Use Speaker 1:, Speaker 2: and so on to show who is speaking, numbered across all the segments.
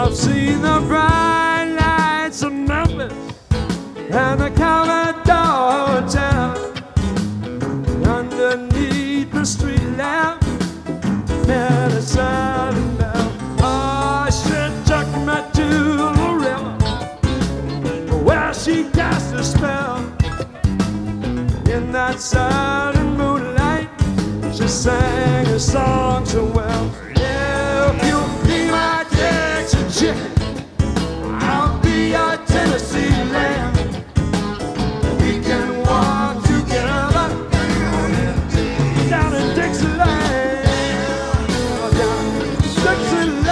Speaker 1: I've seen the bright lights of Memphis and the Commodore Hotel. Underneath the street lamp, met a silent bell. Oh, she took me to the river where she cast a spell. In that silent moonlight, she sang a song so well. If you'll be my Texas chicken, I'll be your Tennessee lamb. We can walk together down in Dixieland, down in Dixieland.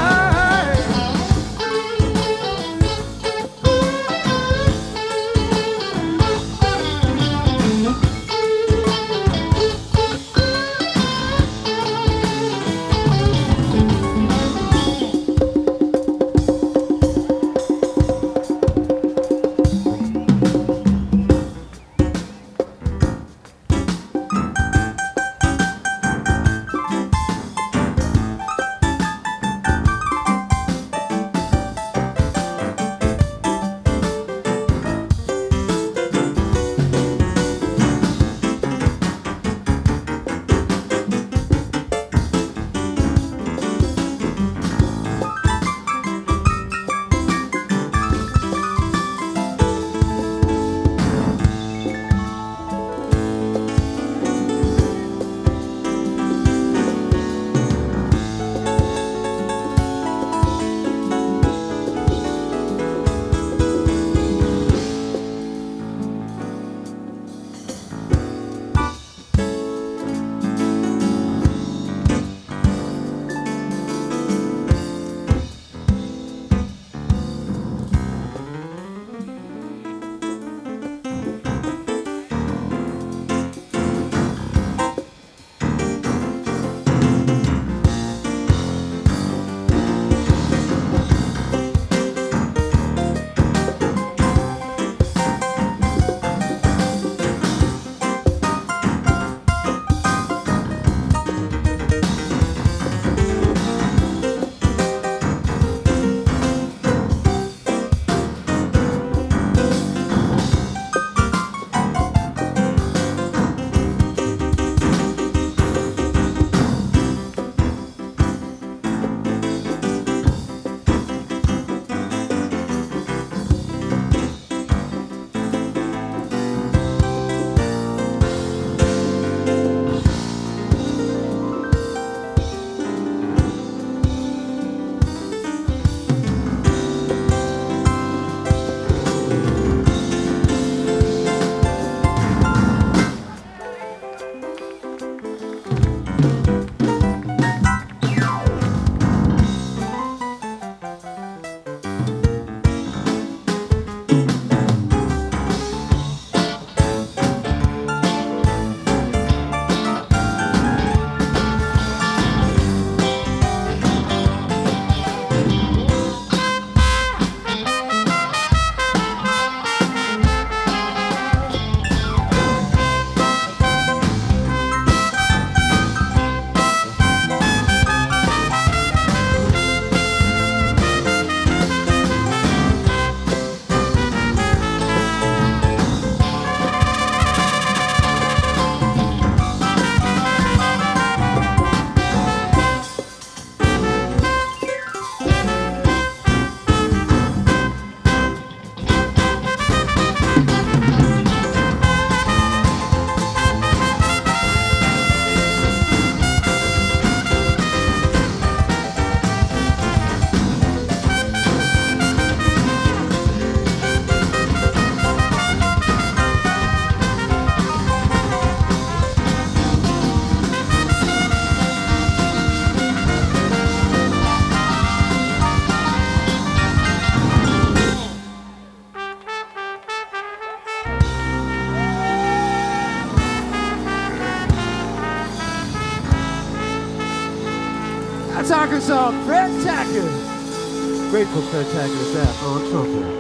Speaker 2: That's Arkansas, Fred Tacker. Grateful Fred Tacker is that on trumpet.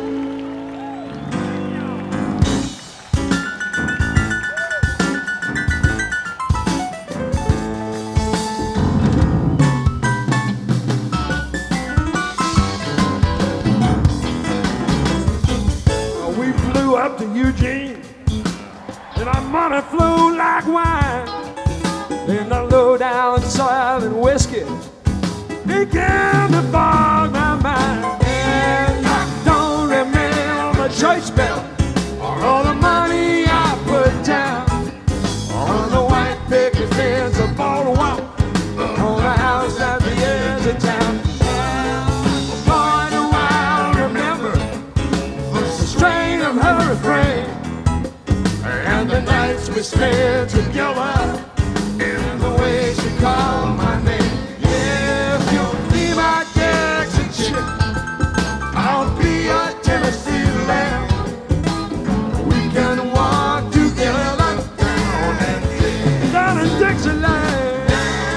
Speaker 1: black wine and the low-down soil and whiskey began to fog my mind. And I don't remember church bell or all the money I put down on the white picket fence of Bald Wall, on the house at the edge of town. For a while, remember the strain of her refrain and the nights we spent together and the way she called my name. If you'll be my Jackson chick, I'll be your Tennessee lamb. We can walk together down in Dixieland,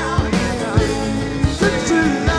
Speaker 1: Dixieland.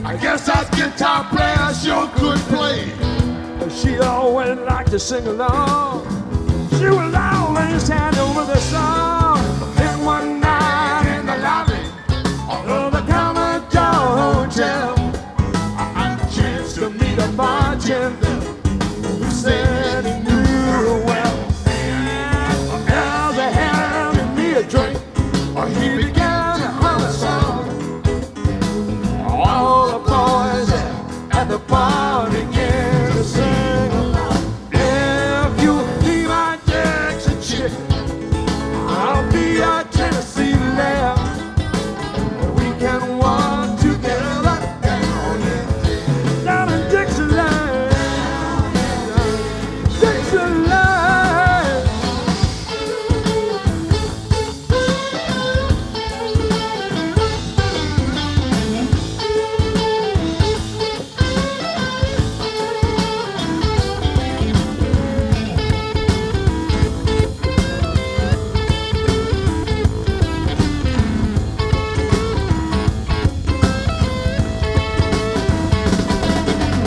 Speaker 3: I guess that guitar player sure could play.
Speaker 1: She always liked to sing along. She would always hand over the song.